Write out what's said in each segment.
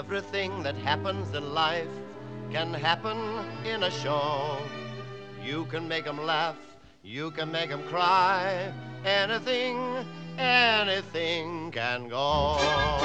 Everything that happens in life can happen in a show. You can make 'em laugh, you can make 'em cry. Anything, anything can go.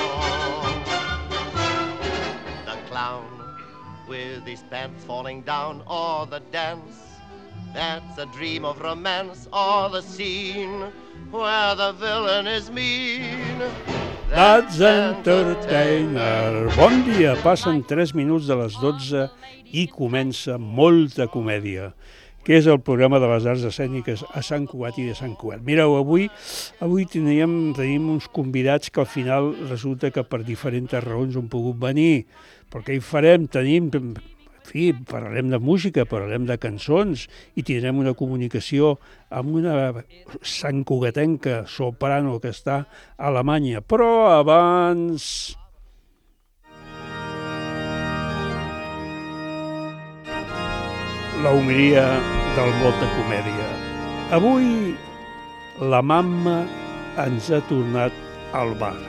The clown with his pants falling down, or the dance that's a dream of romance, or the scene where the villain is mean. That's Entertainer. Bon dia, passen 3 minuts de les 12 i comença Molta Comèdia, que és el programa de les arts escèniques a Sant Cugat i de Sant Cugat. Mireu, avui tenim uns convidats que al final resulta que per diferents raons han pogut venir. Però què hi farem? Parlarem de música, parlarem de cançons i tindrem una comunicació amb una santcugatenca soprano que està a Alemanya. Però abans... l'homeria del Molta Comèdia. Avui la mamma ens ha tornat al bar.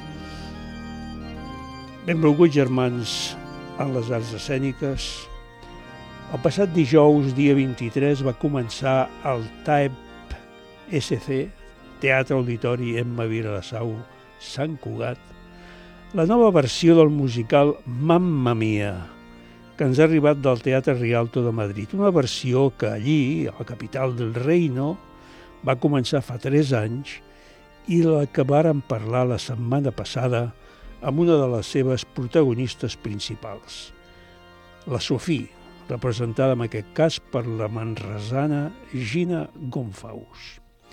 Benvolguts germans en les arts escèniques. El passat dijous, dia 23, va començar el TAEP SC, Teatre Auditori Emma Vilassau, Sant Cugat, la nova versió del musical Mamma Mia, que ens ha arribat del Teatre Rialto de Madrid. Una versió que allí, a la capital del reino, va començar fa 3 anys i la que vàrem parlar la setmana passada amb una de les seves protagonistes principals, la Sofí, representada en aquest cas per la manresana Gina Gonfaus.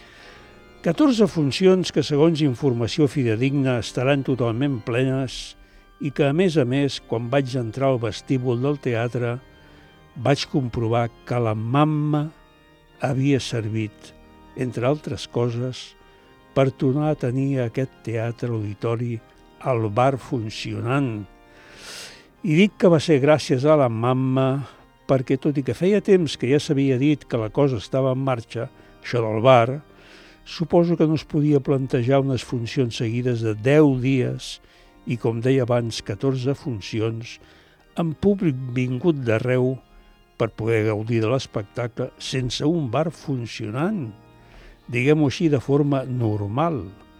14 funcions que, segons informació fidedigna, estaran totalment plenes i que, a més, quan vaig entrar al vestíbul del teatre, vaig comprovar que la mamma havia servit, entre altres coses, per tornar a tenir aquest teatre auditori al bar funcionant. I dic que va ser gràcies a la mamma perquè, tot i que feia temps que ja s'havia dit que la cosa estava en marxa, això del bar, suposo que no es podia plantejar unes funcions seguides de 10 dies i, com deia abans, 14 funcions, amb públic vingut d'arreu per poder gaudir de l'espectacle sense un bar funcionant, diguem-ho així, de forma normal.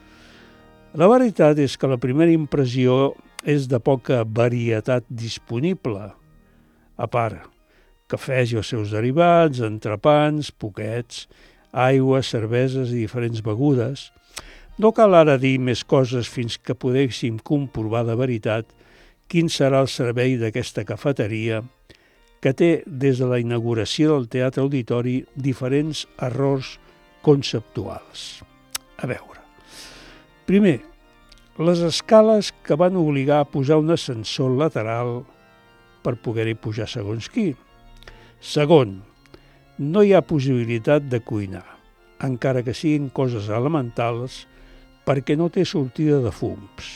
La veritat és que la primera impressió és de poca varietat disponible. A part, cafès i els seus derivats, entrepans, poquets, aigua, cerveses i diferents begudes. No cal ara dir més coses fins que poguéssim comprovar de veritat quin serà el servei d'aquesta cafeteria que té des de la inauguració del Teatre Auditori diferents errors conceptuals. A veure, primer, les escales que van obligar a posar un ascensor lateral per poder-hi pujar segons qui. Segon, no hi ha possibilitat de cuinar, encara que siguin coses elementals, perquè no té sortida de fums.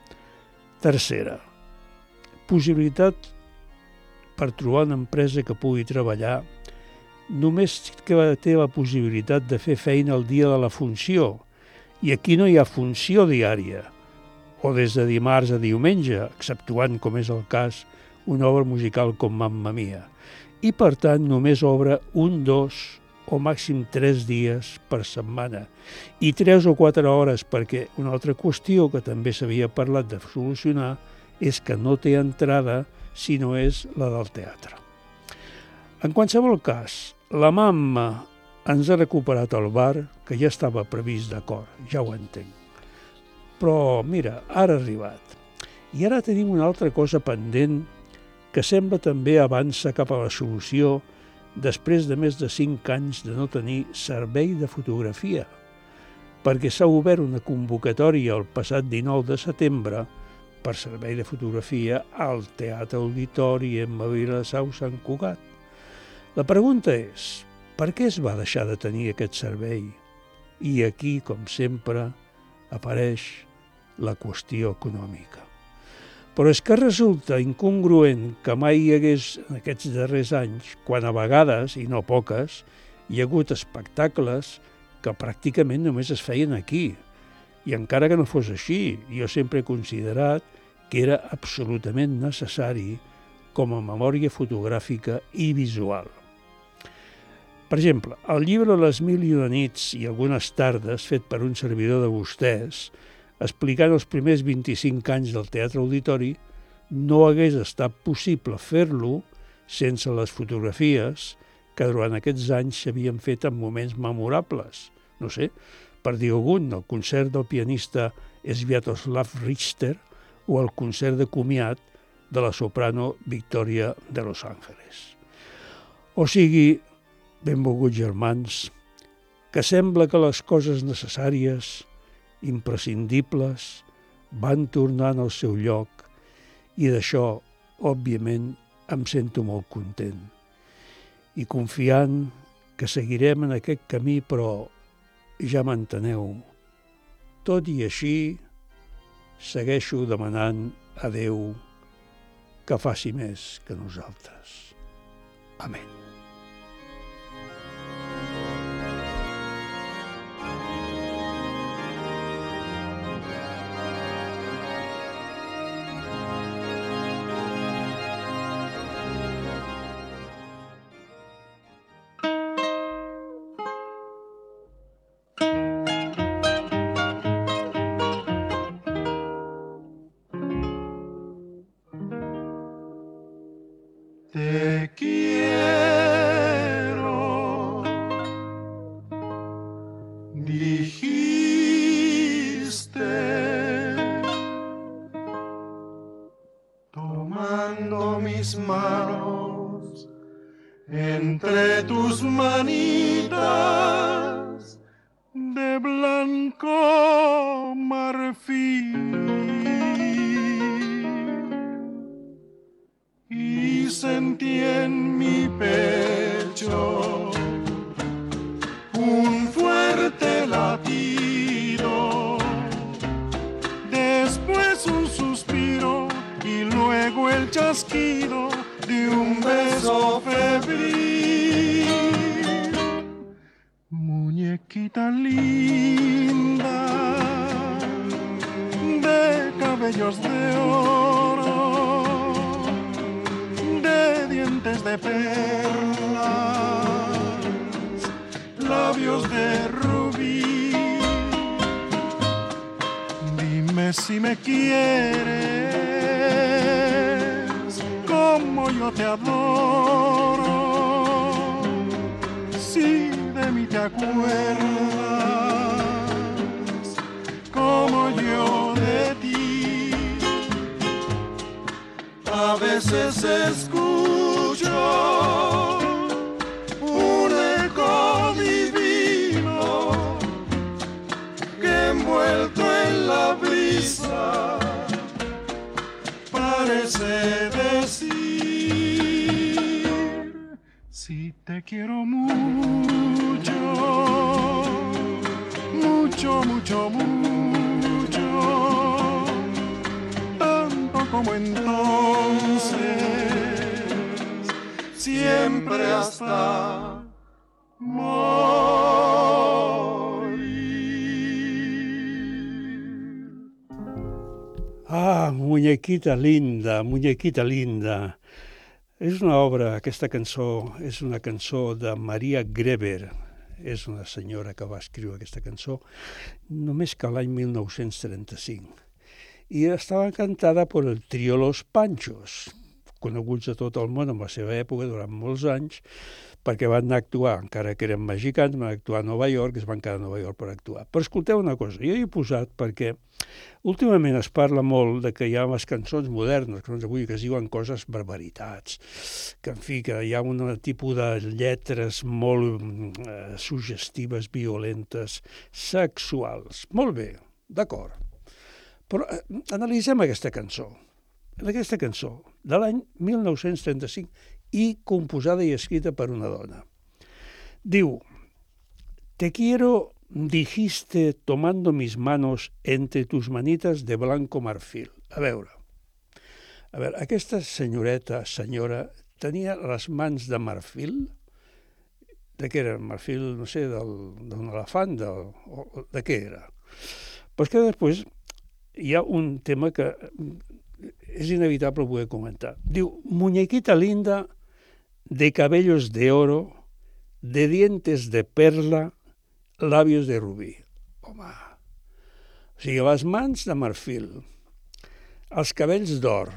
Tercera, possibilitat per trobar una empresa que pugui treballar només que té la possibilitat de fer feina el dia de la funció, i aquí no hi ha funció diària, o des de dimarts a diumenge, exceptuant, com és el cas, una obra musical com Mamma Mia, i per tant només obre 1, 2 o màxim 3 dies per setmana, i 3 o 4 hores, perquè una altra qüestió que també s'havia parlat de solucionar és que no té entrada si no és la del teatre. En qualsevol cas, la mamma ens ha recuperat el bar, que ja estava previst, d'acord, ja ho entenc. Però, mira, ara ha arribat. I ara tenim una altra cosa pendent que sembla també avança cap a la solució després de més de 5 anys de no tenir servei de fotografia, perquè s'ha obert una convocatòria el passat 19 de setembre per servei de fotografia al Teatre Auditori Emma Vilassau Sant Cugat. La pregunta és, per què es va deixar de tenir aquest servei? I aquí, com sempre, apareix la qüestió econòmica. Però és que resulta incongruent que mai hi hagués, en aquests darrers anys, quan a vegades, i no poques, hi ha hagut espectacles que pràcticament només es feien aquí. I encara que no fos així, jo sempre he considerat que era absolutament necessari com a memòria fotogràfica i visual. Per exemple, el llibre Les mil i una nits i algunes tardes, fet per un servidor de vostès, explicant els primers 25 anys del Teatre Auditori, no hagués estat possible fer-lo sense les fotografies que durant aquests anys s'havien fet en moments memorables. No sé, per dir algun, el concert del pianista Sviatoslav Richter o el concert de comiat de la soprano Victoria de Los Ángeles. O sigui, benvolguts germans, que sembla que les coses necessàries, imprescindibles, van tornant al seu lloc i d'això, òbviament, em sento molt content. I confiant que seguirem en aquest camí, però ja m'enteneu, tot i així segueixo demanant a Déu que faci més que nosaltres. Amén. Te quiero, dijiste, tomando mis manos entre tus manitas de blanco marfil. Y sentí en mi pecho un fuerte latido, después un suspiro y luego el chasquido de un beso febril. Muñequita linda de cabellos de oro, dientes de perlas, labios de rubí. Dime si me quieres como yo te adoro, si de mí te acuerdas como yo de ti. A veces escucho un eco divino que envuelto en la brisa parece decir: si te quiero mucho, mucho, mucho, mucho, tanto como entonces, siempre hasta morir. Ah, muñequita linda, muñequita linda. És una obra, aquesta cançó, és una cançó de Maria Greber. És una senyora que va escriure aquesta cançó només que l'any 1935. I estava cantada per el trio Los Panchos, coneguts a tot el món en la seva època durant molts anys, perquè van anar a actuar, encara que eren mexicans, van actuar a Nova York, es van quedar a Nova York per actuar. Però escolteu una cosa, jo hi he posat perquè últimament es parla molt de que hi ha les cançons modernes, cançons avui que es diuen coses barbaritats, que en fi, que hi ha un tipus de lletres molt suggestives, violentes, sexuals. Molt bé, d'acord. Però analitzem aquesta cançó de l'any 1935 i composada i escrita per una dona. Diu: te quiero, dijiste tomando mis manos entre tus manitas de blanco marfil. A veure, aquesta senyora, tenia les mans de marfil. De què era? Marfil, no sé, d'un elefant, de què era? Però és que després hi ha un tema que és inevitable poder comentar. Diu, muñequita linda, de cabellos de oro, de dientes de perla, labios de rubí. Home, o sigui, les mans de marfil, els cabells d'or,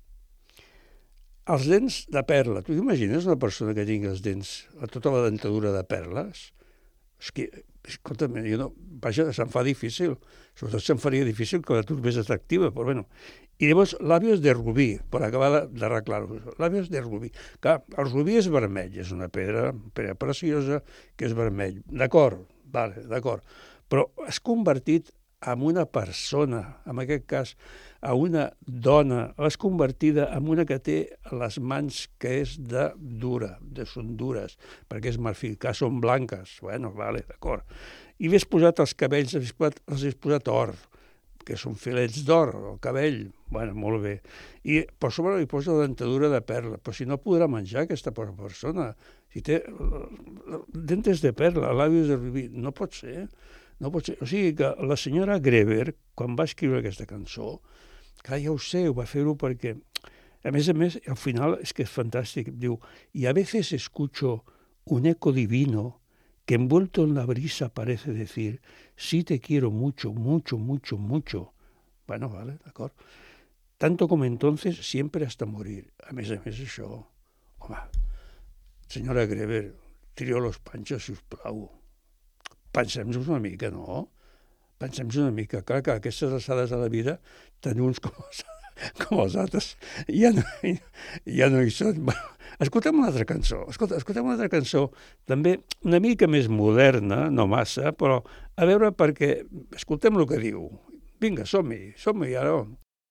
els dents de perla. Tu t'imagines una persona que tingui els dents, tota la dentadura de perles? És que, escolta'm, vaja, se'm fa difícil. Sobretot se'm faria difícil que la trobés atractiva, però bueno. I llavors, labios de rubí, per acabar d'arreglar-ho. Labios de rubí. Clar, el rubí és vermell, és una pedra preciosa que és vermell. D'acord, vale, d'acord. Però has convertit en una persona, en aquest cas, a una dona, l'has convertida en una que té les mans que és són dures, perquè és marfil, que són blanques. Bueno, vale, d'acord. I li has posat els cabells, els has posat or, que són filets d'or, el cabell. Bueno, molt bé. I per sobre li posa la dentadura de perla. Però si no podrà menjar aquesta persona. Si té dentes de perla, labios de rubí, no pot ser. No pot ser. O sigui que la senyora Greber, quan va escriure aquesta cançó, clar, ja ho sé, ho va fer-ho perquè, a més, al final és que és fantàstic. Diu, y a veces escucho un eco divino que envuelto en la brisa parece decir, sí te quiero mucho, mucho, mucho, mucho. Bueno, vale, d'acord. Tanto como entonces, siempre hasta morir. A més, això, home, senyora Greber, trio los panchos, si us plau. Pensem-nos una mica, no? Pensem-nos una mica. Clar que a aquestes alçades de la vida, tenir uns com els altres ja no hi són. Escoltem una altra cançó. Escoltem una altra cançó, també una mica més moderna, no massa, però a veure perquè escoltem el que diu. Vinga, som-hi ara.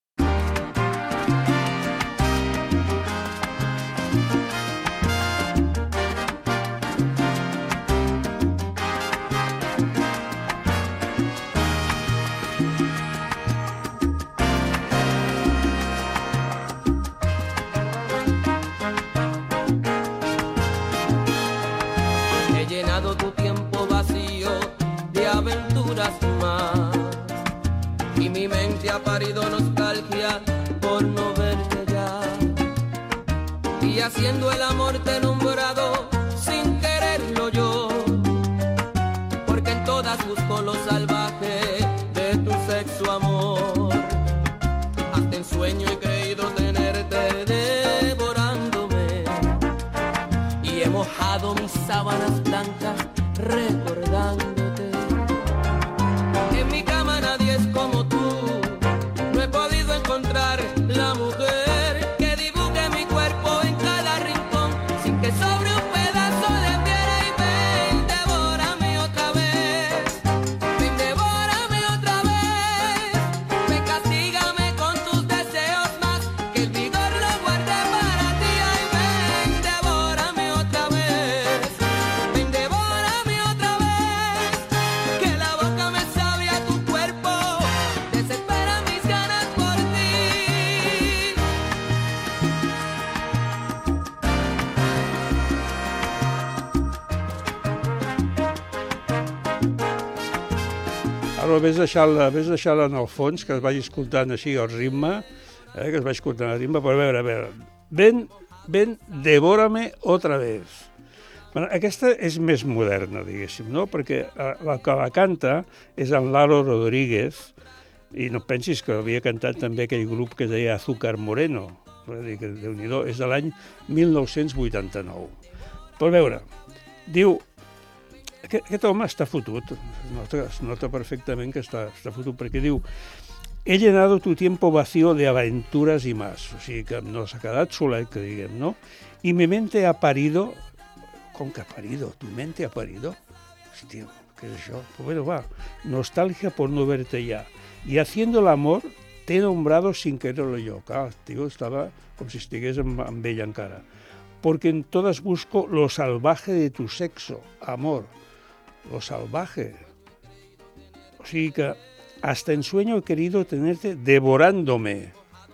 Tu tiempo vacío de aventuras más y mi mente ha parido nostalgia por no verte ya y haciendo el amor te he nombrado sin quererlo yo porque en todas busco lo salvaje de tu sexo amor hasta en sueño he creído tenerte devorándome y he mojado mis sábanas blancas recordándote. En mi cama nadie es como tú, no he podido encontrar la mujer que dibuje mi cuerpo en cada rincón, sin que sobre un pedazo de piedra y ven, devórame otra vez, ven, devórame otra vez, ven, castígame con tus deseos más, que el vigor lo guarde para ti, ay, ven, devórame otra vez, ven, devórame otra vez, que la boca me sabe a tu cuerpo, desespera mis ganas por ti. Ara ves deixant-la en el fons, que es vagi escoltant així el ritme, que es vagi escoltant el ritme, però a veure. Ven, devórame otra vez. Bueno, aquesta és més moderna, diguéssim, no? Perquè la que la canta és en Lalo Rodríguez, i no pensis que havia cantat també aquell grup que es deia Azúcar Moreno, que Déu-n'hi-do, és de l'any 1989. Però a veure, diu, aquest home està fotut, es nota perfectament que està fotut, perquè diu, he llenado tu tiempo vacío de aventuras y más, o sigui que no s'ha quedat solet, que diguem, no? I mi mente ha parido, com que ha parido? Tu mente ha parido? Hòstia, què és això? Pues bueno, va, nostalgia por no verte ya. Y haciendo el amor te he nombrado sin quererlo yo. Clar, el tio estava com si estigués amb ella encara. Porque en todas busco lo salvaje de tu sexo, amor. Lo salvaje. O sigui que hasta en sueño he querido tenerte devorándome.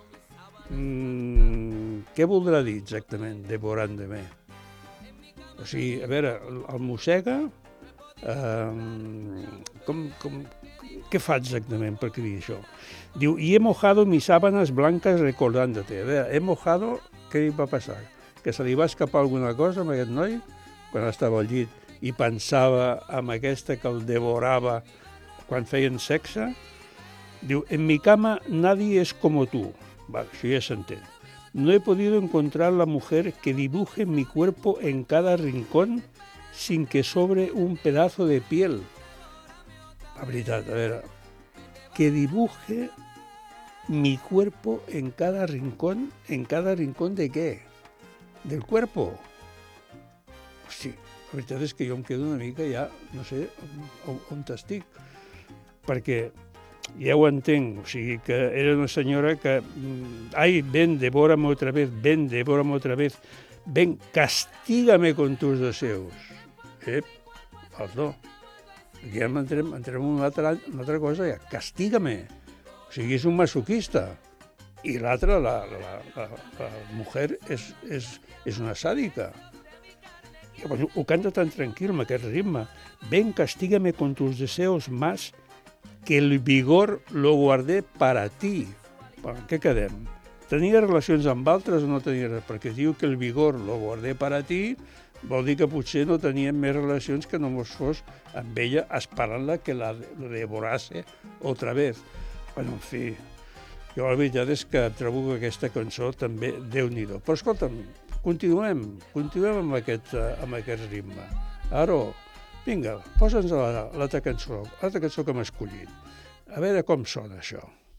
Què voldrà dir exactament, devorándome? O sigui, a veure, el mossega, què fa exactament per dir això? Diu, y he mojado mis sábanas blancas recordándote. A veure, he mojado, què li va passar? Que se li va escapar alguna cosa amb aquest noi quan estava al llit i pensava en aquesta que el devorava quan feien sexe? Diu, en mi cama nadie es como tú. Vale, això ja s'entén. No he podido encontrar la mujer que dibuje mi cuerpo en cada rincón sin que sobre un pedazo de piel. La veritat, a veure, que dibuje mi cuerpo en cada rincón de què? Del cuerpo. Hosti, la veritat és que jo em quedo una mica ja, no sé, on estic. Perquè ja ho entenc, o sigui, que era una senyora que ai, ven, devórame otra vez, ven, devórame otra vez, ven, castígame con tus deseos. Perdó, aquí ja entrem en una altra cosa, ja, castígame. O sigui, és un masoquista. I l'altra, la mujer, és una sàdica. Ho canta tan tranquil, amb aquest ritme. Ven, castígame con tus deseos más que el vigor lo guardé para ti. Bueno, què quedem? Tenia relacions amb altres o no tenia res? Perquè diu que el vigor lo guardé para ti, vol dir que potser no tenien més relacions que no mos fos amb ella esperant-la que la devorase otra vez. Bueno, en fi, jo la veritat és que trobo que aquesta cançó també Déu-n'hi-do. Però escolta'm, continuem amb aquest ritme. Aro, vinga, posa'ns l'altra cançó que hem escollit. A veure com sona això.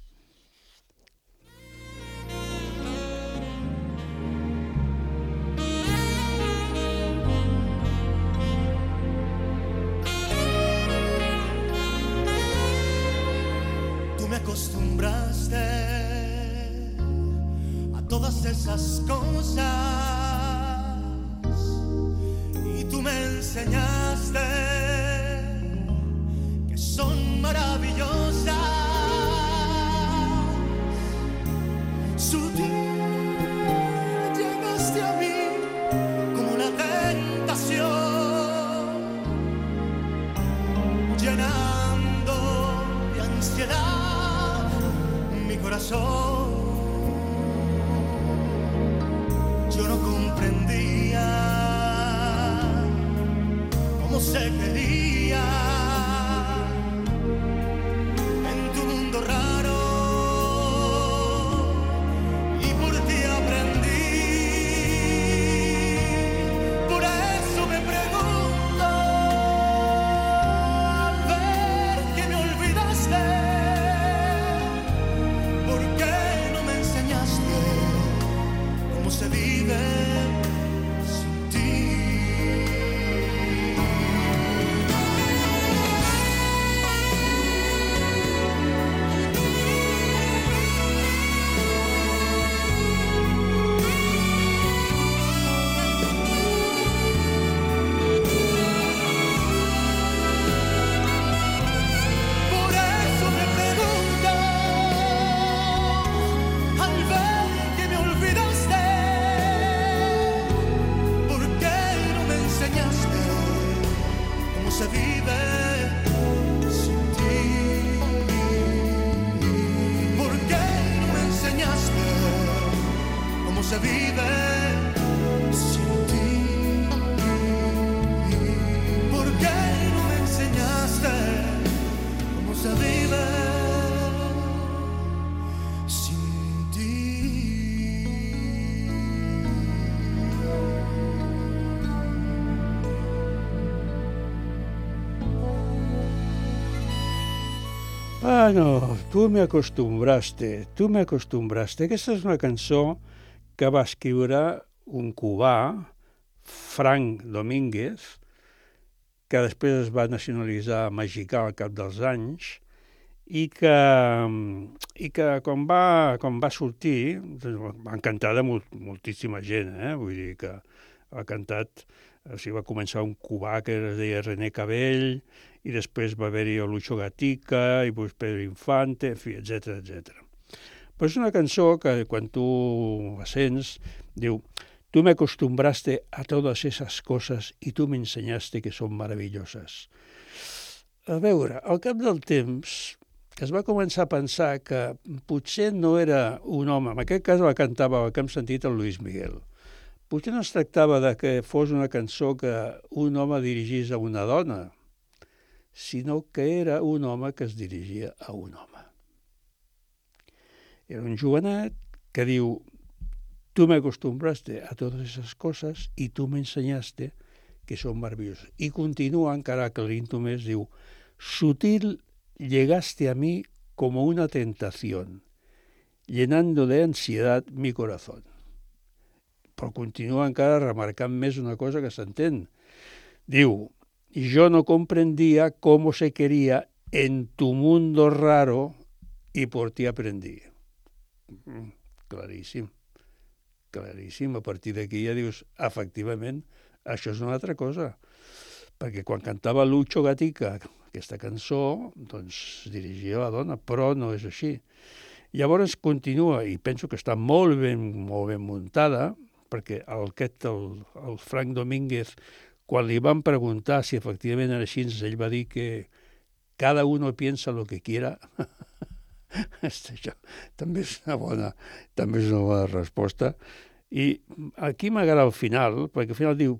Tú me acostumbraste a todas esas cosas y tú me enseñaste que son maravillosas. Sutil llegaste a mí como una tentación, llenando de ansiedad mi corazón. Yo no comprendía cómo se quería en tu mundo raro, y por ti aprendí. Por eso me pregunto, al ver que me olvidaste, ¿por qué no me enseñaste cómo se vive sin ti? Por eso me pregunto, al ver que me olvidaste, ¿por qué no me enseñaste cómo se vive sin ti? ¿Por qué no me enseñaste cómo se vive sin ti? ¿Por qué no me enseñaste cómo se vive sin ti? Bueno, tu me acostumbraste. Aquesta és una cançó que va escriure un cubà, Frank Domínguez, que després es va nacionalitzar mexicà al cap dels anys, i que quan va sortir, va cantar de moltíssima gent, vull dir que ha cantat, o sigui, va començar un cubà que es deia René Cabell, i després va haver-hi Lucho Gatica, i després Pedro Infante, en fi, etc. Però és una cançó que quan tu la sents, diu, tú me acostumbraste a todas esas cosas y tú me enseñaste que son maravillosas. A veure, al cap del temps es va començar a pensar que potser no era un home, en aquest cas la cantava, que hem sentit, el Luis Miguel. Potser no es tractava de que fos una cançó que un home dirigís a una dona, sinó que era un home que es dirigia a un home. Era un jovenet que diu: tú me acostumbraste a todas esas cosas y tú me enseñaste que son maravillosas. Y continúa encara aclarint-ho més, diu: sutil llegaste a mí como una tentación, llenando de ansiedad mi corazón. Però continua encara remarcant més una cosa que s'entén. Diu: yo no comprendía cómo se quería en tu mundo raro y por ti aprendí. Claríssim. Claríssim. A partir d'aquí ja dius, efectivament, això és una altra cosa. Perquè quan cantava Lucho Gatica aquesta cançó, doncs es dirigia a la dona, però no és així. Llavors continua, i penso que està molt ben muntada, perquè el Frank Domínguez, quan li van preguntar si efectivament era així, ell va dir que cada uno piensa lo que quiera. Això també és una bona resposta. I aquí m'agrada el final, perquè al final diu: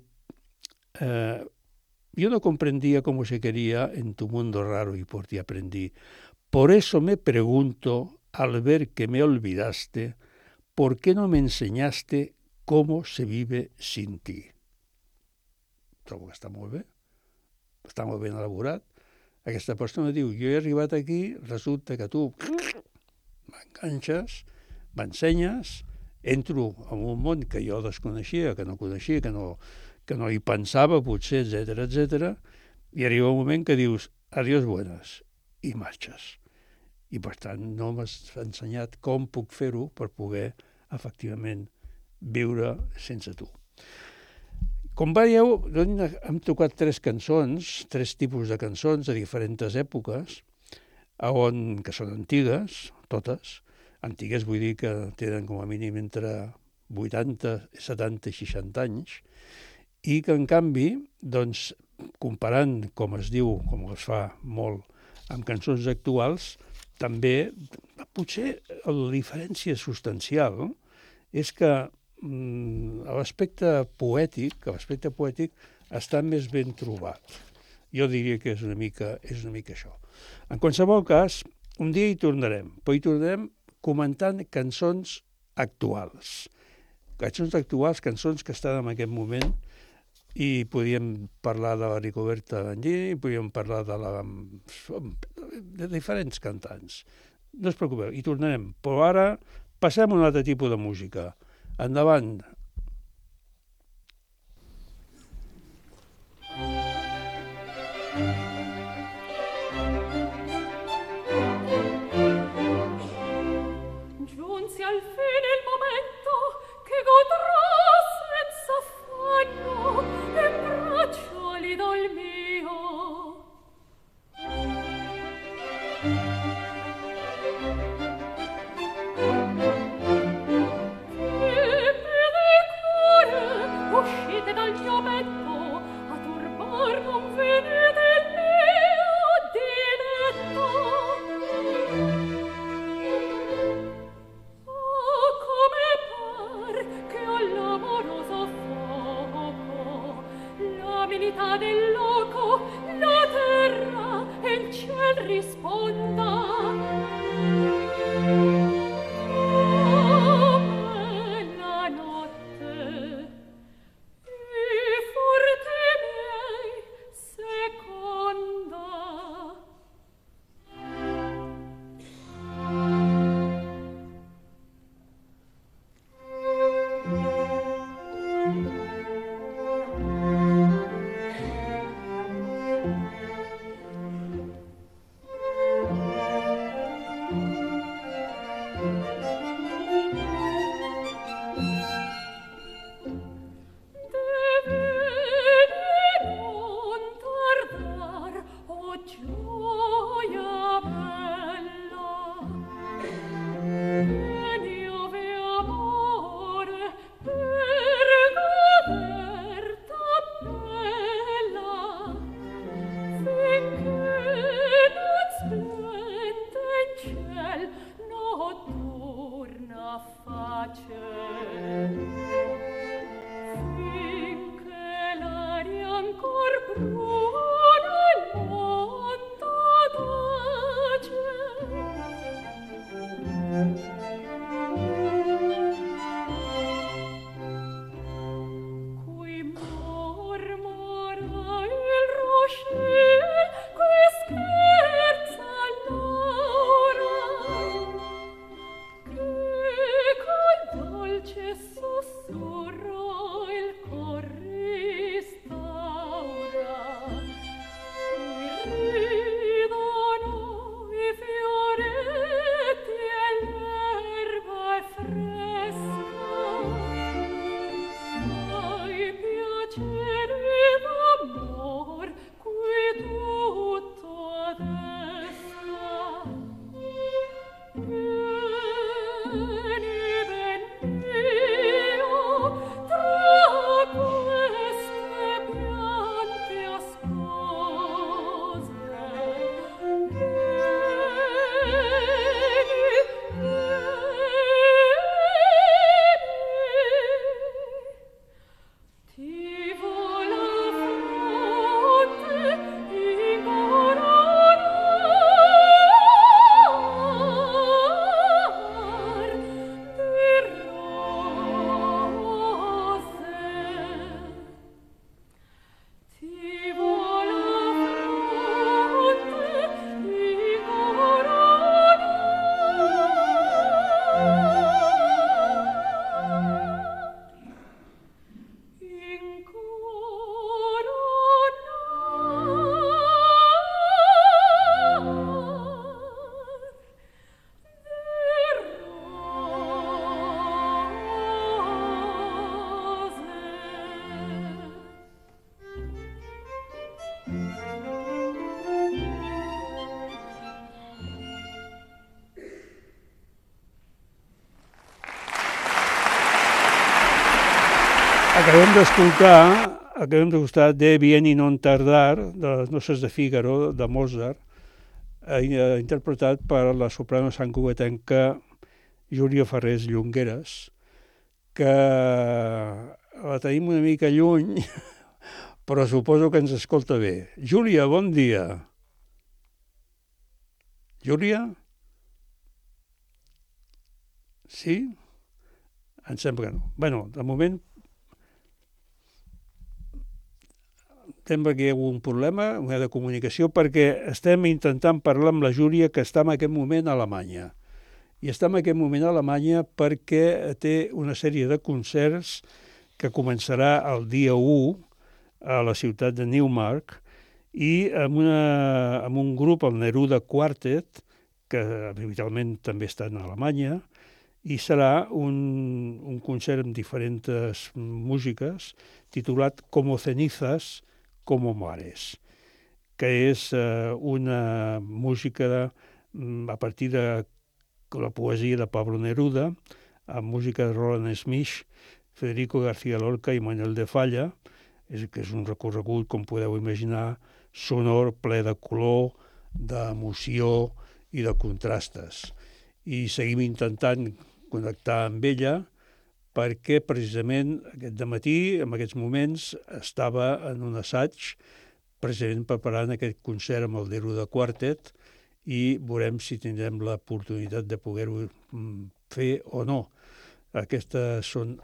yo no comprendía cómo se quería en tu mundo raro y por ti aprendí. Por eso me pregunto, al ver que me olvidaste, ¿por qué no me enseñaste cómo se vive sin ti? Trobo que està molt bé. Està molt ben elaborat. Aquesta persona diu: jo he arribat aquí, resulta que tu m'enganxes, m'ensenyes, entro en un món que jo desconeixia, que no coneixia, que no hi pensava, potser, etc, i arriba un moment que dius: adiós buenas, i marxes. I per tant no m'has ensenyat com puc fer-ho per poder efectivament viure sense tu. Com veieu, hem tocat 3 cançons, 3 tipus de cançons de diferents èpoques, que són antigues, totes. Antigues vull dir que tenen com a mínim entre 80, 70 i 60 anys, i que, en canvi, doncs, comparant, com es diu, com es fa molt, amb cançons actuals, també, potser la diferència substancial és que l'aspecte poètic està més ben trobat. Jo diria que és una mica això. En qualsevol cas, un dia hi tornarem, però hi tornarem comentant cançons actuals. Cançons que estan en aquest moment, i podíem parlar de la Rigoberta Bandini, podíem parlar de diferents cantants. No us preocupeu, hi tornarem. Però ara passem a un altre tipus de música. Endavant. Giunse al fine il momento che godrò senza affanno e braccioli dal mio. Che Acabem d'escoltar De Bien y non tardar, de les noces de Fígaro, de Mozart, interpretat per la soprano santcugatenca Júlia Farrés Llongueras, que la tenim una mica lluny, però suposo que ens escolta bé. Júlia, bon dia. Júlia? Sí? Em sembla que no. Bé, de moment sembla que hi ha un problema de comunicació perquè estem intentant parlar amb la Júlia, que està en aquest moment a Alemanya. I està en aquest moment a Alemanya perquè té una sèrie de concerts que començarà el dia 1 a la ciutat de Neumarkt i amb un grup, el Neruda Quartet, que habitualment també està en Alemanya, i serà un concert amb diferents músiques titulat Como cenizas, como mares, que és una música a partir de la poesia de Pablo Neruda, amb música de Roland Smith, Federico García Lorca i Manuel de Falla, que és un recorregut, com podeu imaginar, sonor, ple de color, d'emoció i de contrastes. I seguim intentant connectar amb ella perquè precisament aquest dematí, en aquests moments, estava en un assaig precisament preparant aquest concert amb el Neruda Quartet i veurem si tindrem l'oportunitat de poder-ho fer o no. Aquestes són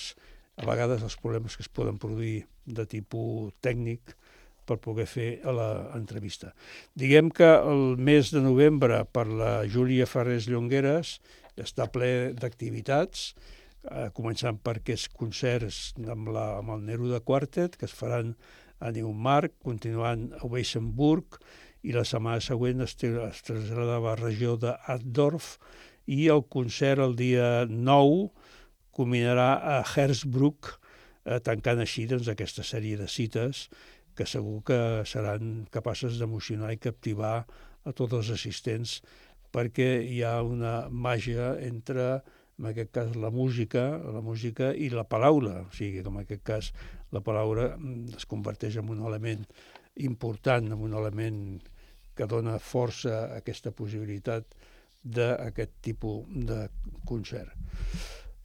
a vegades els problemes que es poden produir de tipus tècnic per poder fer l'entrevista. Diguem que el mes de novembre per la Júlia Farrés Llongueras està ple d'activitats, començant per aquests concerts amb el Neruda Quartet, que es faran a Neumarkt, continuant a Weissenburg, i la setmana següent es traslladarà a la regió d'Addorf, i el concert el dia 9 culminarà a Hersbruck, tancant així aquesta sèrie de cites que segur que seran capaces d'emocionar i captivar a tots els assistents, perquè hi ha una màgia entre, en aquest cas, la música i la paraula. O sigui, que en aquest cas la paraula es converteix en un element important, en un element que dona força a aquesta possibilitat d'aquest tipus de concert.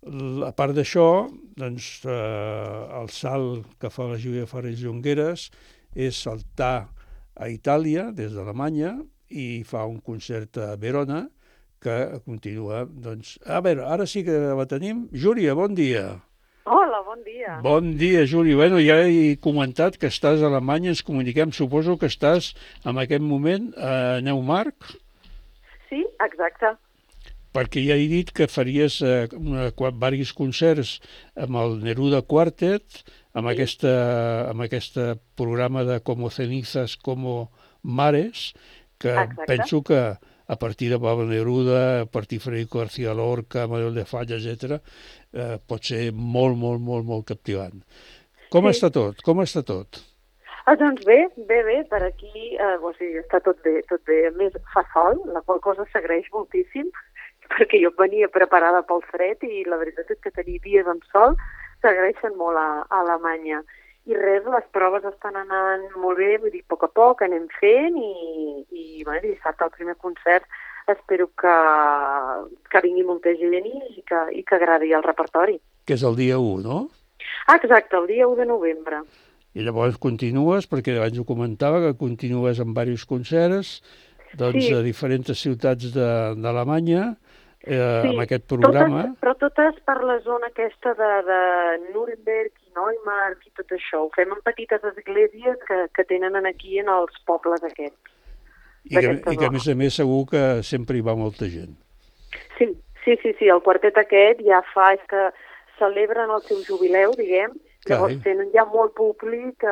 A part d'això, doncs, el salt que fa la Júlia Farrés Llongueras és saltar a Itàlia, des d'Alemanya, i fa un concert a Verona, que continua, doncs... A veure, ara sí que la tenim. Júlia, bon dia. Hola, bon dia. Bon dia, Júlia. Bueno, ja he comentat que estàs a Alemanya, ens comuniquem, suposo que estàs en aquest moment a Neumarkt. Sí, exacte. Perquè ja he dit que faries diversos concerts amb el Neruda Quartet, amb aquest programa de Como cenizas, como mares, que Exacte. penso que a partir de Pablo Neruda, a partir de Federico García Lorca, Manuel de Falla, etc., pot ser molt, molt, molt, molt captivant. Com està tot? Com està tot? Doncs bé, per aquí, està tot bé. A més, fa sol, la qual cosa s'agraeix moltíssim, perquè jo venia preparada pel fred i la veritat és que tenir dies amb sol s'agraeixen molt a Alemanya. I res, les proves estan anant molt bé, vull dir, a poc anem fent i dissabte el primer concert espero que vingui molta gent i que agradi el repertori. Que és el dia 1, no? Exacte, el dia 1 de novembre. I llavors continues, perquè abans ho comentava, que continues amb diversos concerts, doncs a diferents ciutats d'Alemanya, amb aquest programa. Però totes per la zona aquesta de Nuremberg i Neumarkt i tot això. Ho fem en petites esglésies que tenen aquí en els pobles aquests. I que a més segur que sempre hi va molta gent. Sí, el quartet aquest ja fa que celebren el seu jubileu, diguem, llavors tenen ja molt públic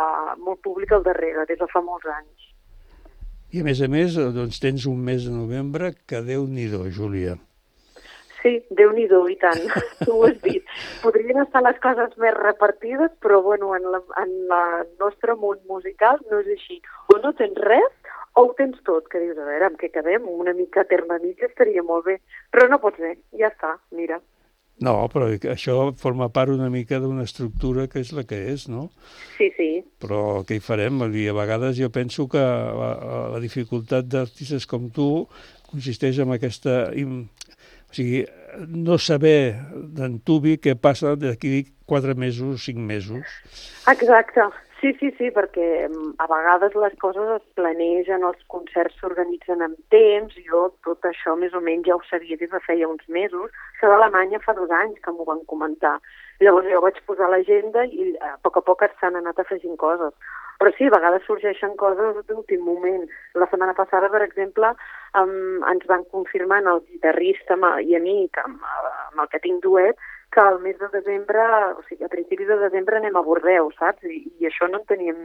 al darrere, des de fa molts anys. I a més, doncs tens un mes de novembre que Déu-n'hi-do, Júlia. Sí, Déu-n'hi-do, i tant, tu ho has dit. Podrien estar les coses més repartides, però bueno, en el nostre món musical no és així. O no tens res, o ho tens tot, que dius, a veure, amb què quedem? Una mica terme mitja estaria molt bé, però no pot ser, ja està, mira. No, però això forma part una mica d'una estructura que és la que és, no? Sí. Però què hi farem? A vegades jo penso que la dificultat d'artistes com tu consisteix en aquesta... O sigui, no saber d'antuvi què passa d'aquí 4 mesos, 5 mesos. Exacte. Sí, perquè a vegades les coses es planegen, els concerts s'organitzen amb temps, jo tot això més o menys ja ho sabia des de feia uns mesos, això d'Alemanya fa 2 anys que m'ho van comentar. Llavors jo vaig posar a l'agenda i a poc s'han anat afegint coses. Però sí, a vegades sorgeixen coses d'últim moment. La setmana passada, per exemple, ens van confirmar el guitarrista i amic amb el que tinc duet, que al mes de desembre, o sigui, a principis de desembre anem a Bordeus, saps? I això no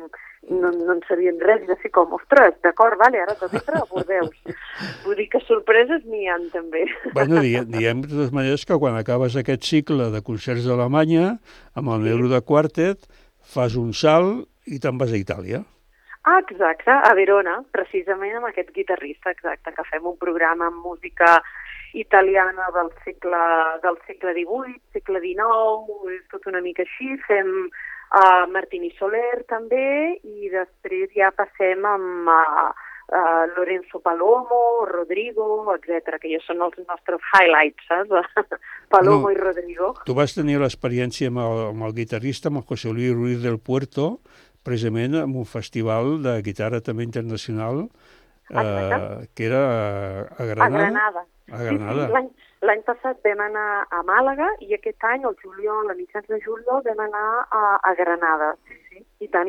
en sabíem res, i així com, ostres, d'acord, vale, ara desembre a Bordeus. Vull dir que sorpreses n'hi ha també. Bueno, diem de totes maneres que quan acabes aquest cicle de concerts d'Alemanya, amb el Neruda Quartet, fas un salt i te'n vas a Itàlia. Exacte, a Verona, precisament amb aquest guitarrista, exacte, que fem un programa amb música italiana del segle XVIII, segle XIX, és tot una mica així. Fem Martini Soler també i després ja passem amb Lorenzo Palomo, Rodrigo, etc, que ja són els nostres highlights, saps? Palomo i Rodrigo. Tu vas tenir l'experiència amb el guitarrista, amb el José Luis Ruiz del Puerto, precisament en un festival de guitarra també internacional, que era a Granada. A Granada. Sí, l'any passat vam anar a Màlaga i aquest any, al juliol, a mitjans de juliol, vam anar a Granada. Sí, i tant.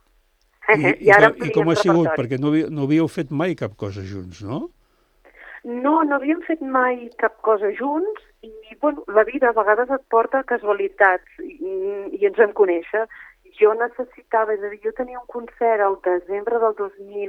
I com ha sigut? Perquè no havíeu fet mai cap cosa junts, no? No havíem fet mai cap cosa junts i, bueno, la vida a vegades et porta a casualitats i ens vam conèixer. Jo necessitava, és a dir, jo tenia un concert al desembre del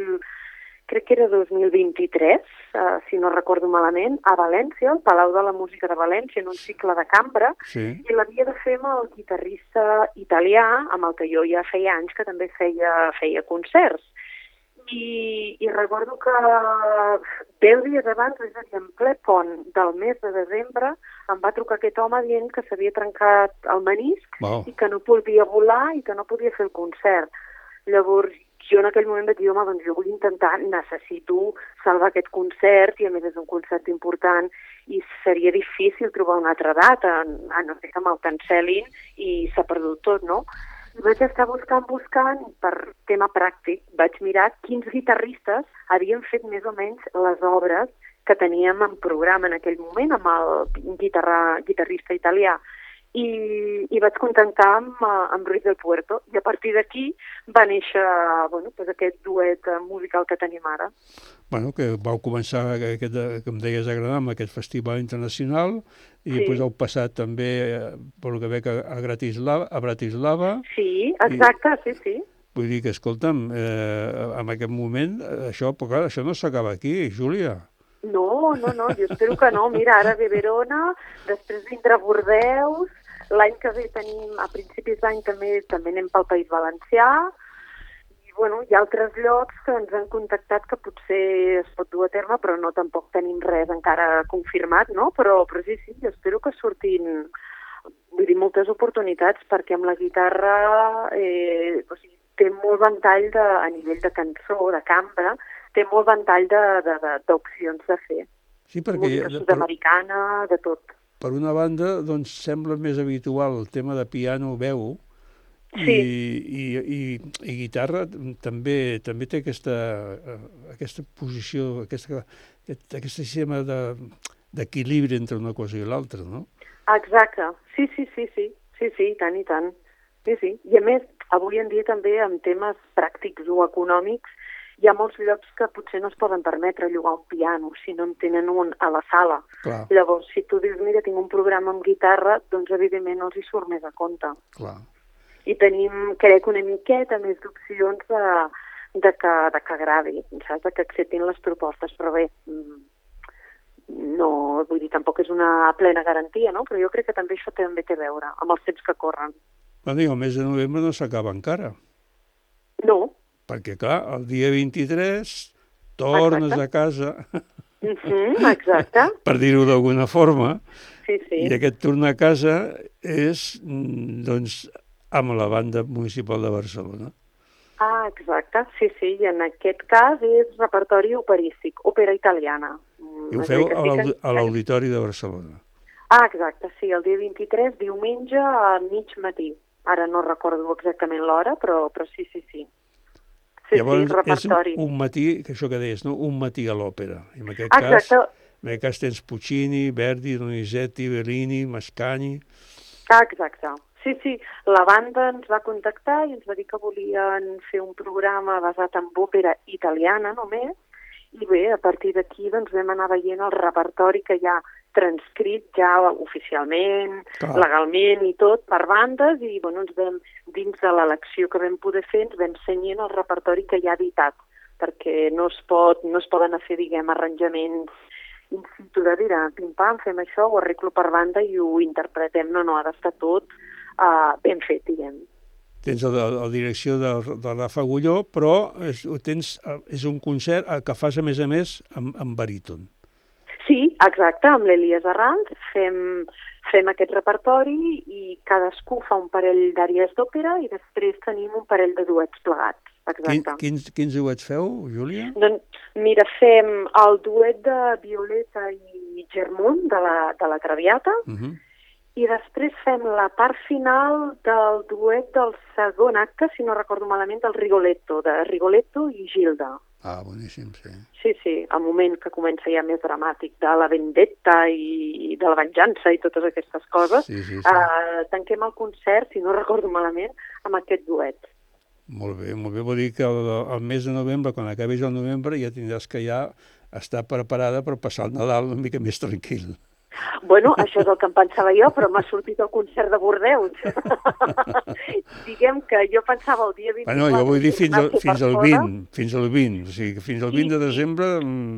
2023, si no recordo malament, a València, al Palau de la Música de València, en un cicle de cambra, i l'havia de fer amb el guitarrista italià, amb el que jo ja feia anys que també feia concerts. I recordo que 10 dies abans, és a dir, en ple pont del mes de desembre, em va trucar aquest home dient que s'havia trencat el menisc i que no podia volar i que no podia fer el concert. Llavors jo en aquell moment vaig dir, home, doncs jo vull intentar, necessito salvar aquest concert, i a més és un concert important, i seria difícil trobar una altra data, a no ser que me'l cancel·lin i s'ha perdut tot, no? I vaig estar buscant, per tema pràctic, vaig mirar quins guitarristes havien fet més o menys les obres que teníem en programa en aquell moment amb el guitarrista italià. I vaig contactar amb Ruiz del Puerto, i a partir d'aquí va néixer aquest duet musical que tenim ara. Bueno, que vau començar, que em deies agradar, amb aquest festival internacional, i després heu passat també, per el que veig, a Bratislava. Sí, exacte, sí. Vull dir que, escolta'm, en aquest moment, això no s'acaba aquí, Júlia. No, jo espero que no. Mira, ara ve Verona, després vindrà Bordeus, l'any que ve tenim, a principis d'any també anem pel País Valencià, i hi ha altres llocs que ens han contactat que potser es pot dur a terme, però no, tampoc tenim res encara confirmat, no? Però sí, jo espero que surtin, moltes oportunitats, perquè amb la guitarra té molt ventall a nivell de cançó, de cambra, té molt ventall d'opcions de fer. Sí, perquè música sud-americana, de tot. Per una banda, doncs, sembla més habitual el tema de piano-veu, i guitarra també té aquesta posició, aquest sistema d'equilibri entre una cosa i l'altra, no? Exacte, sí, tant i tant. Sí. I a més, avui en dia també, amb temes pràctics o econòmics, hi ha molts llocs que potser no es poden permetre llogar un piano si no en tenen un a la sala. Clar. Llavors, si tu dius, mira, tinc un programa amb guitarra, doncs evidentment els hi surt més a compte. Clar. I tenim, crec, una miqueta més d'opcions de que agradi, saps? De que acceptin les propostes, però bé, no, vull dir, tampoc és una plena garantia, no? Però jo crec que també això també té a veure amb els temps que corren. Bueno, i el mes de novembre no s'acaba encara. No. Perquè, clar, el dia 23 tornes a casa, exacte. Per dir-ho d'alguna forma, sí. I aquest tornar a casa és, doncs, amb la banda municipal de Barcelona. Exacte, sí, i en aquest cas és repertori operístic, òpera italiana. I ho feu a l'Auditori de Barcelona. Exacte, sí, el dia 23, diumenge, a mig matí. Ara no recordo exactament l'hora, però sí. Llavors, repertori. És un matí, que això que deies, no? Un matí a l'òpera. I en aquest cas tens Puccini, Verdi, Donizetti, Bellini, Mascagni... Exacte. Sí, la banda ens va contactar i ens va dir que volien fer un programa basat en òpera italiana només, i bé, a partir d'aquí doncs, vam anar veient el repertori que hi ha transcrit ja oficialment, legalment i tot, per bandes, i ens vam, dins de l'elecció que vam poder fer, ens vam cenyint el repertori que hi ha editat, perquè no es poden fer, diguem, arranjaments in situ de dir, pim-pam, fem això, ho arreglo per banda i ho interpretem. No, ha d'estar tot ben fet, diguem. Tens la direcció de Rafa Agulló, però és un concert que fas, a més, amb baríton. Sí, exacte, amb l'Elias Arranz fem aquest repertori i cadascú fa un parell d'àries d'òpera i després tenim un parell de duets plegats. Exacte. Quins duets feu, Júlia? Doncs mira, fem el duet de Violeta i Germont de la Traviata, i després fem la part final del duet del segon acte, si no recordo malament, del Rigoletto, de Rigoletto i Gilda. Boníssim, sí. Sí, el moment que comença ja més dramàtic de la vendetta i de la venjança i totes aquestes coses. Sí. Tanquem el concert, si no recordo malament, amb aquest duet. Molt bé. Vol dir que el mes de novembre, quan acabis el novembre, ja tindràs que ja estar preparada per passar el Nadal una mica més tranquil. Bueno, això és el que em pensava jo, però m'ha sortit el concert de Bordeus. Diguem que jo pensava el dia 24... Jo vull dir fins al 20, o sigui, fins al 20 de desembre...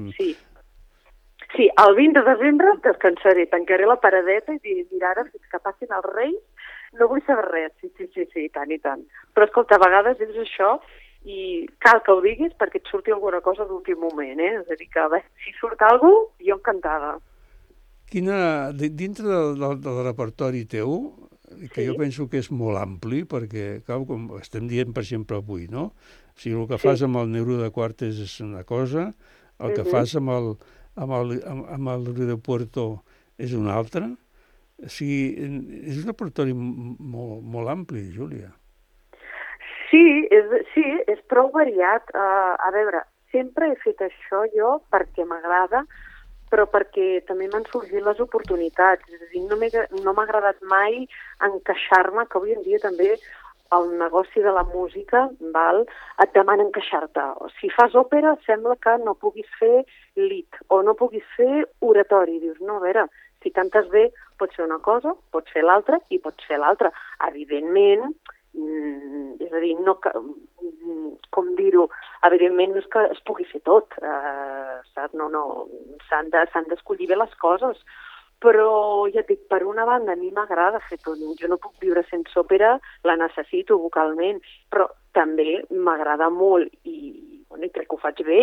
Sí, el 20 de desembre descansaré, tancaré la paradeta i diré ara, fins que passin els Reis, no vull saber res. Sí, tant i tant. Però, escolta, a vegades és això i cal que ho diguis perquè et surti alguna cosa d'últim moment, És a dir, que si surt alguna cosa, jo encantada. Dintre del repertori teu, que jo penso que és molt ampli, perquè, clar, com estem dient, per exemple, avui, no? O sigui, el que fas amb el neuro de Quartes és una cosa, el que fas amb el Puerto és una altra. O sigui, és un repertori molt ampli, Júlia. Sí, és prou variat. A veure, sempre he fet això jo perquè m'agrada, però perquè també m'han sorgit les oportunitats. És a dir, no m'ha agradat mai encaixar-me, que avui en dia també el negoci de la música et demana encaixar-te. Si fas òpera, sembla que no puguis fer lied o no puguis fer oratori. Dius, no, a veure, si cantes bé, pots fer una cosa, pots fer l'altra i pots fer l'altra. Evidentment, és a dir, com dir-ho, evidentment no és que es pugui fer tot, saps? No, s'han d'escollir bé les coses, però ja et dic, per una banda a mi m'agrada fer tot, jo no puc viure sense òpera, la necessito vocalment, però també m'agrada molt i crec que ho faig bé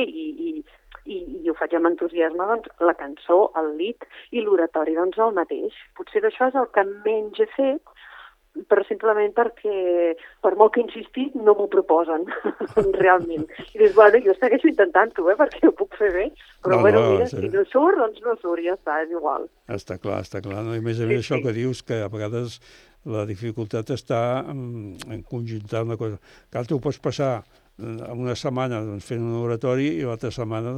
i ho faig amb entusiasme, doncs la cançó, el lied i l'oratori, doncs el mateix. Potser d'això és el que menys he fet, però simplement perquè, per molt que he insistit, no m'ho proposen, realment. I dius, bueno, jo segueixo intentant-ho, perquè ho puc fer bé, però mira, si no surt, doncs no surt, ja està, és igual. Està clar. No? I a més això que dius, que a vegades la dificultat està en conjuntar una cosa. Cal, tu ho pots passar una setmana fent un oratori i l'altra setmana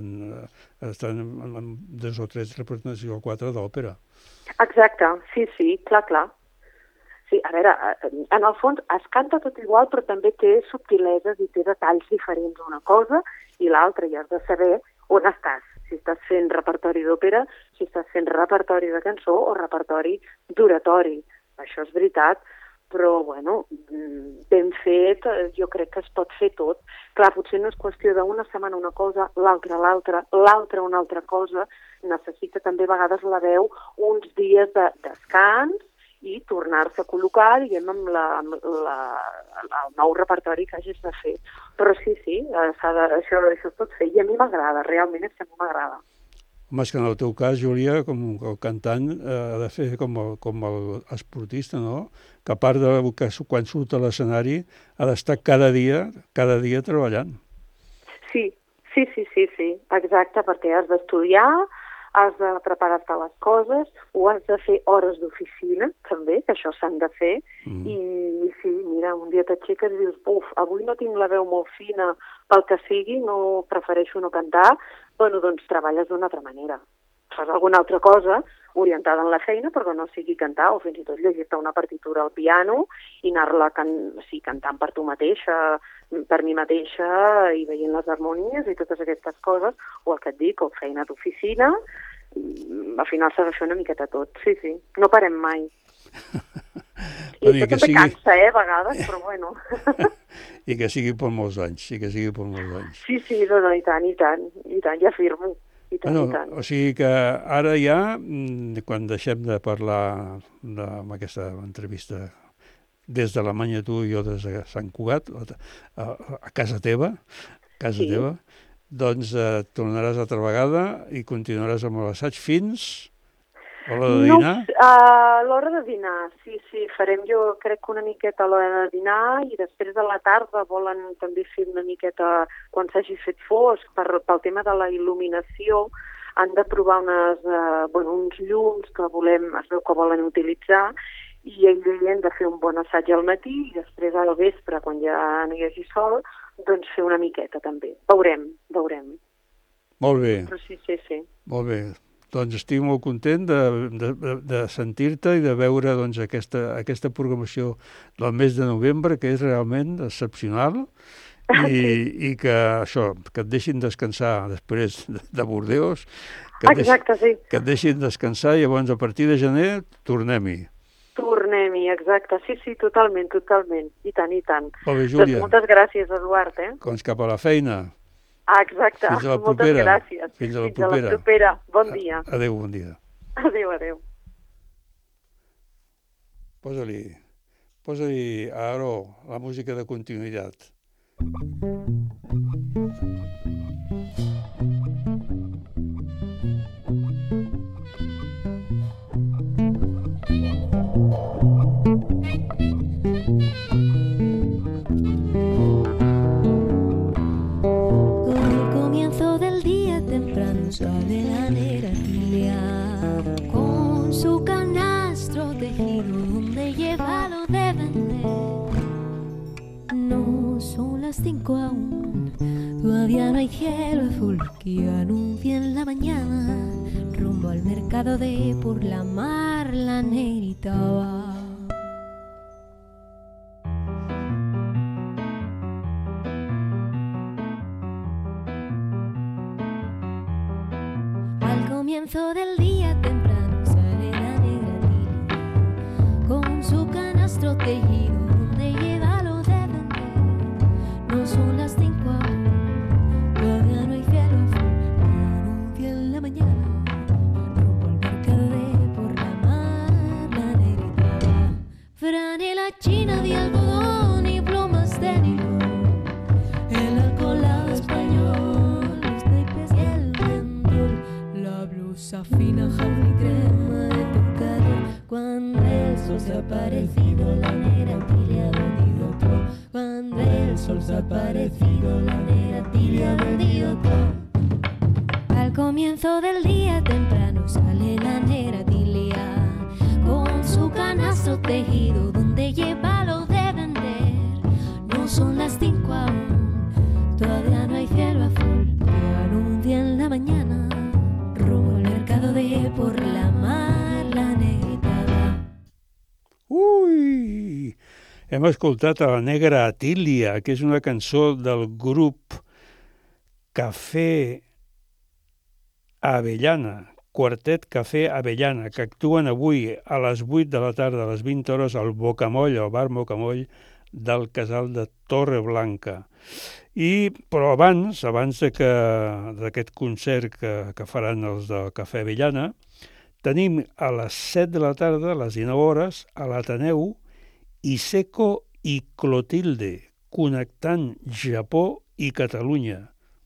estan en 2 o 3 representacions o 4 d'òpera. Exacte, sí, clar. Sí, a veure, en el fons es canta tot igual, però també té subtileses i té detalls diferents una cosa i l'altra, i has de saber on estàs. Si estàs fent repertori d'òpera, si estàs fent repertori de cançó o repertori d'oratori. Això és veritat, però, bueno, ben fet, jo crec que es pot fer tot. Clar, potser no és qüestió d'una setmana una cosa, l'altra una altra cosa. Necessita també a vegades la veu uns dies de descans i tornar-se a col·locar, diguem, amb el nou repertori que hagis de fer. Però sí, això es pot fer. I a mi m'agrada, realment és que a mi m'agrada. Home, és que en el teu cas, Júlia, com el cantant, ha de fer com l'esportista, no? Que a part de que quan surt a l'escenari ha d'estar cada dia treballant. Sí, exacte, perquè has d'estudiar, has de preparar-te les coses, o has de fer hores d'oficina, també, que això s'han de fer, i sí, mira, un dia t'aixeques i dius, avui no tinc la veu molt fina, pel que sigui, no prefereixo no cantar, bueno, doncs treballes d'una altra manera. Fas alguna altra cosa orientada en la feina, però no sigui cantar, o fins i tot llegir-te una partitura al piano i anar-la cantant per tu mateixa, per mi mateixa, i veient les harmonies i totes aquestes coses, o el que et dic, o feina d'oficina, al final s'ha de fer una miqueta tot, sí, no parem mai. I això també cansa, a vegades, però bueno. I que sigui per molts anys, Sí, no, i tant, ja firmo. O sigui que ara ja, quan deixem de parlar amb aquesta entrevista des d'Alemanya, tu i jo des de Sant Cugat, a casa teva, doncs tornaràs altra vegada i continuaràs amb l'assaig fins a l'hora de dinar? A l'hora de dinar, sí, farem jo crec que una miqueta a l'hora de dinar i després de la tarda volen també fer una miqueta, quan s'hagi fet fosc, pel tema de la il·luminació, han de provar uns llums que es veu que volen utilitzar i hem de fer un bon assaig al matí i després al vespre, quan ja no hi hagi sol, doncs fer una miqueta també. Veurem. Molt bé. Però sí. Molt bé. Doncs estic molt content de sentir-te i de veure doncs, aquesta programació del mes de novembre, que és realment excepcional, i que et deixin descansar després de Bordeus, que et deixin descansar i llavors a partir de gener tornem-hi. Exacte, sí, totalment, i tant. Molt bé, Júlia. Doncs moltes gràcies, Eduard. Doncs cap a la feina. Exacte, moltes gràcies. Fins a la propera. Bon dia. Adéu, bon dia. Adéu. Posa-li a Aro la música de continuïtat. con su canastro tejido donde lleva lo de vender. No son las 5 aún, todavía no hay cielo azul que anuncie en la mañana. Rumbo al mercado de por la mar la negrita va. Al comienzo del día temprano sale la negra Tilia con su canastro tejido donde lleva lo de vender. No son las 5 aún, todavía no hay cielo azul que anuncia en la mañana. Rumbo al mercado de por la mar la negrita va. Franela china de algodón y plumas de nylon, el alcoholado español, los naipes y el vendol, la blusa fina, jabón y crema de tocador. Cuando el sol se ha aparecido, la negra Tilia ha vendido todo. Cuando el sol se ha aparecido, la negra Tilia ha vendido todo. Al comienzo del día temprano sale la negra Tilia con su canasto tejido donde lleva lo de vender. No son las 5 aún, todavía no hay cielo azul que anuncia en la mañana. Rumbo al mercado de por la mar la negrita va. Ui! Hem escoltat a la negra Atília, que és una cançó del grup Café Avellana, Quartet Café Avellana, que actuen avui a les 8 de la tarda, a les 20 hores, al Bocamoll, al bar Bocamoll del Casal de Torreblanca. Però abans d'aquest concert que faran els del Cafè Avellana, tenim a les 7 de la tarda, a les 19 hores, a l'Ateneu, Iseko i Clotilde, connectant Japó i Catalunya.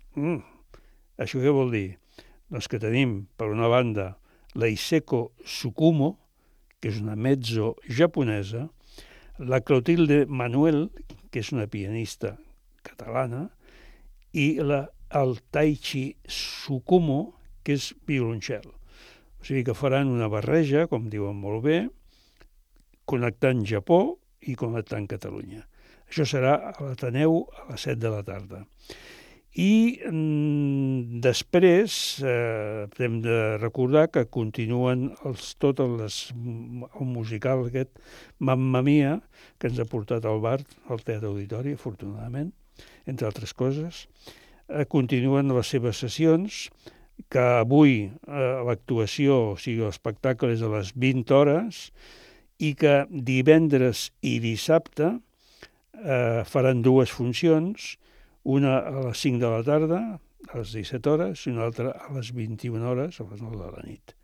Això què vol dir? Doncs que tenim, per una banda, la Iseko Tsukumo, que és una mezzo japonesa, la Clotilde Manuel, que és una pianista catalana, i el Taichi Tsukumo, que és violoncel. O sigui que faran una barreja, com diuen molt bé, connectant Japó i connectant Catalunya. Això serà a l'Ateneu a les 7 de la tarda. I després hem de recordar que continuen tot el musical aquest Mamma Mia, que ens ha portat al bar, al Teatre Auditori, afortunadament, entre altres coses. Continuen les seves sessions, que avui l'actuació, o sigui, l'espectacle és a les 20 hores, i que divendres i dissabte faran dues funcions, una a les 5 de la tarda, a les 17 hores, i una altra a les 21 hores, a les 9 de la nit.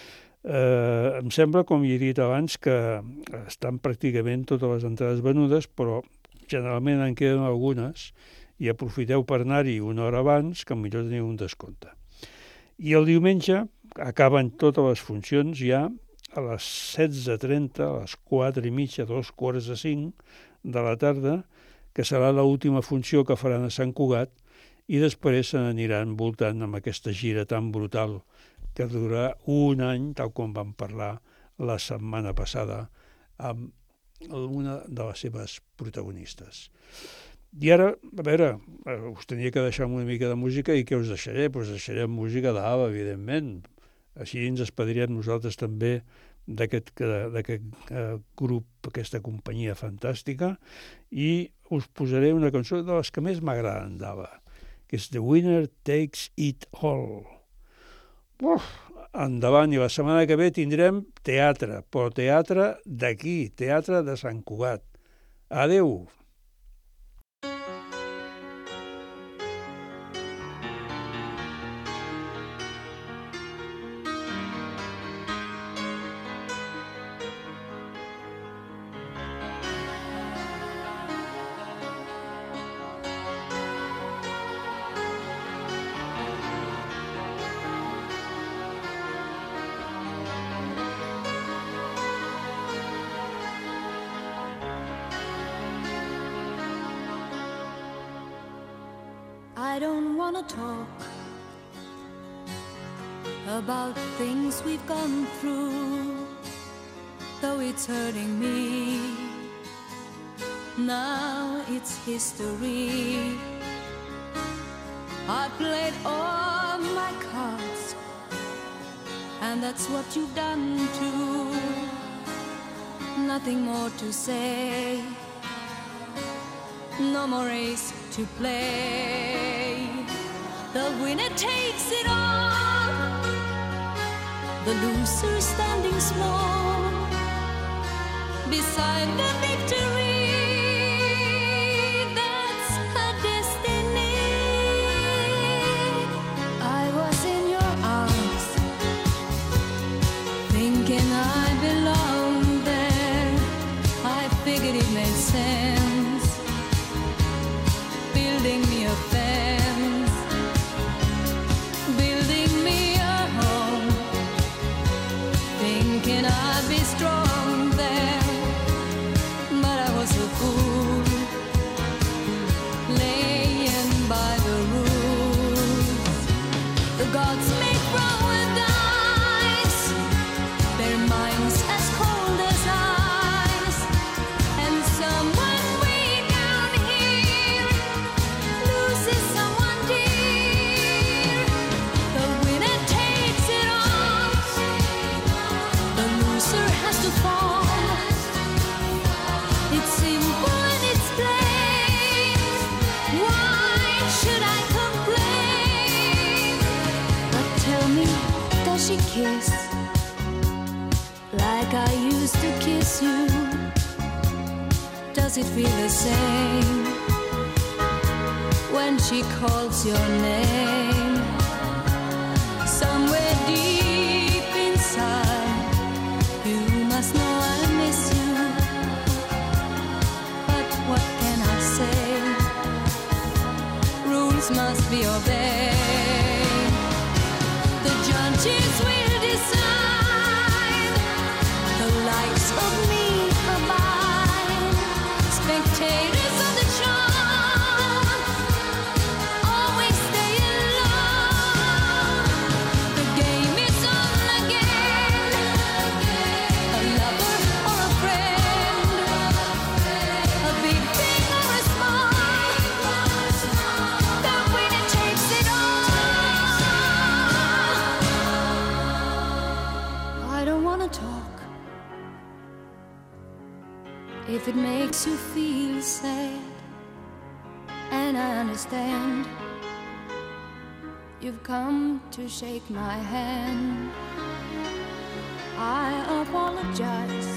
Em sembla, com ja he dit abans, que estan pràcticament totes les entrades venudes, però generalment en queden algunes, i aprofiteu per anar-hi una hora abans, que millor teniu un descompte. I el diumenge acaben totes les funcions ja a les 16:30, a les 4:30, 4:45 de la tarda, que serà l'última funció que faran a Sant Cugat, i després se n'aniran voltant amb aquesta gira tan brutal que durarà un any, tal com vam parlar la setmana passada amb una de les seves protagonistes. I ara, a veure, us tenia que deixar una mica de música, i què us deixaré? Doncs deixarem música d'Ava, evidentment. Així ens despedirem nosaltres també d'aquest grup, aquesta companyia fantàstica, i us posaré una cançó de les que més m'agraden d'Ava, que és The Winner Takes It All. Endavant, i la setmana que ve tindrem teatre, però teatre d'aquí, teatre de Sant Cugat. Adeu! about things we've gone through, though it's hurting me. Now it's history. I played all my cards, and that's what you've done too. Nothing more to say, no more race to play. The winner takes it all, the loser standing small beside the victory. That's her destiny. I was in your arms, thinking I belonged there. I figured it made sense, building me a fence, building me a home, thinking I'd be strong there. But I was a fool, laying by the rules. The gods make wrong with dice, their minds as cold as ice, and someone way down here loses someone dear. The winner takes it all, the loser has to fall. It's simple and it's plain. Why should I complain? But tell me, does she kiss like I used to kiss you? Does it feel the same when she calls your name? Somewhere deep inside, you must know I miss you. But what can I say? Rules must be obeyed. The judges will decide, the likes of me abide. Spectators of the show always stay alone. The game is on again, a lover or a friend, a big thing or a small, the winner takes it all. I don't wanna talk if it makes you feel sad, and I understand. You've come to shake my hand. I apologize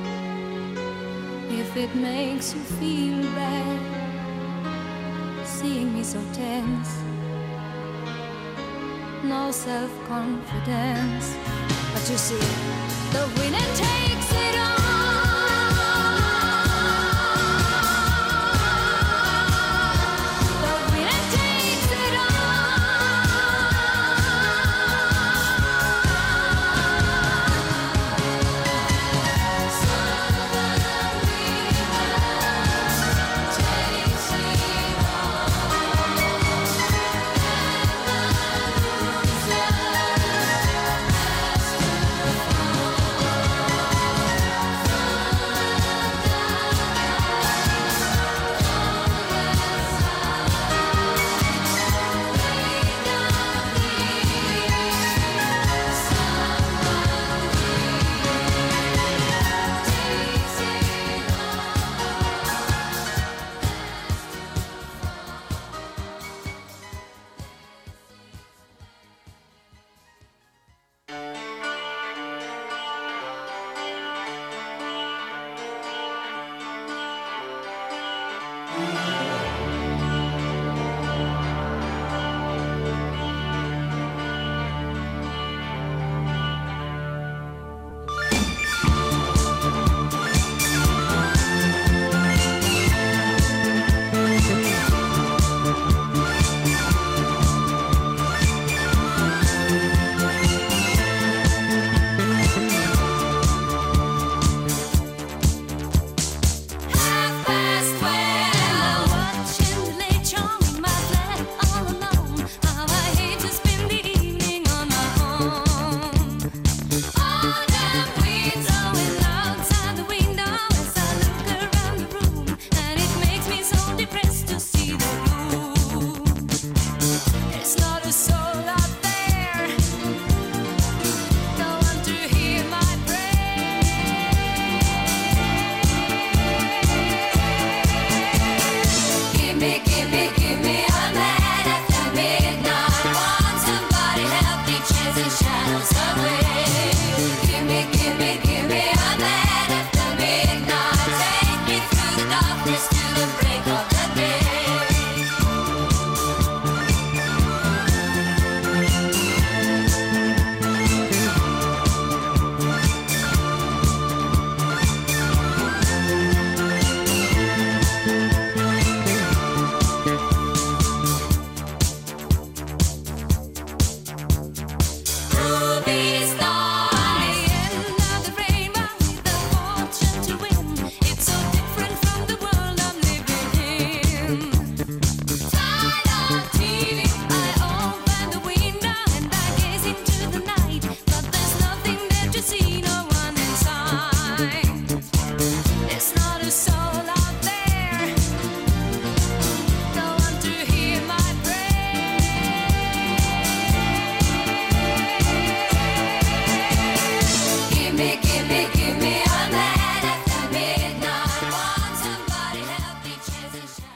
if it makes you feel bad, seeing me so tense, no self-confidence. But you see, the winner takes